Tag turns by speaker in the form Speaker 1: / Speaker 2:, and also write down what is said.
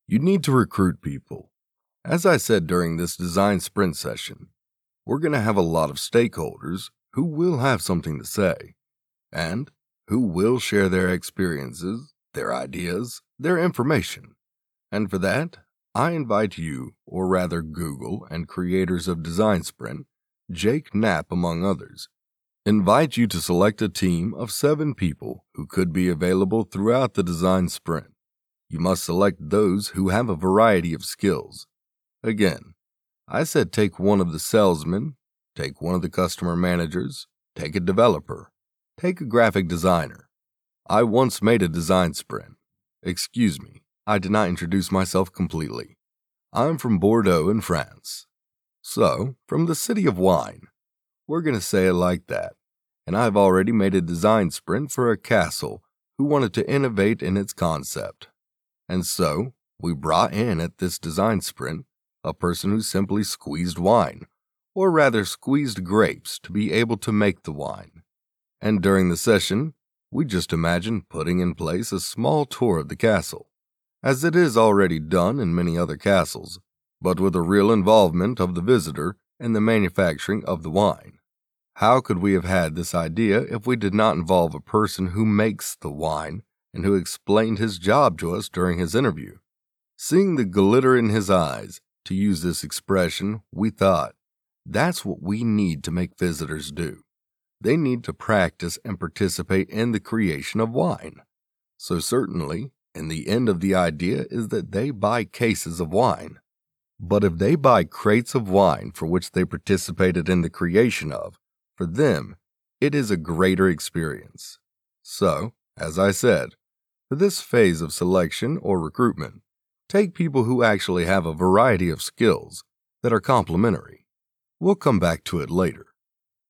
Speaker 1: You need to recruit people. As I said during this design sprint session, we're going to have a lot of stakeholders who will have something to say and who will share their experiences, their ideas, their information. And for that, I invite you, or rather Google and creators of Design Sprint, Jake Knapp among others, invite you to select a team of 7 people who could be available throughout the design sprint. You must select those who have a variety of skills. Again, I said take one of the salesmen, take one of the customer managers, take a developer, take a graphic designer. I once made a design sprint. Excuse me, I did not introduce myself completely. I'm from Bordeaux in France. So, from the city of wine. We're going to say it like that. And I've already made a design sprint for a castle who wanted to innovate in its concept. And so, we brought in at this design sprint a person who simply squeezed wine, or rather squeezed grapes to be able to make the wine. And during the session, we just imagined putting in place a small tour of the castle, as it is already done in many other castles, but with a real involvement of the visitor in the manufacturing of the wine. How could we have had this idea if we did not involve a person who makes the wine and who explained his job to us during his interview? Seeing the glitter in his eyes, to use this expression, we thought, that's what we need to make visitors do. They need to practice and participate in the creation of wine. So certainly, in the end of the idea is that they buy cases of wine. But if they buy crates of wine for which they participated in the creation of, for them, it is a greater experience. So, as I said, for this phase of selection or recruitment, take people who actually have a variety of skills that are complementary. We'll come back to it later.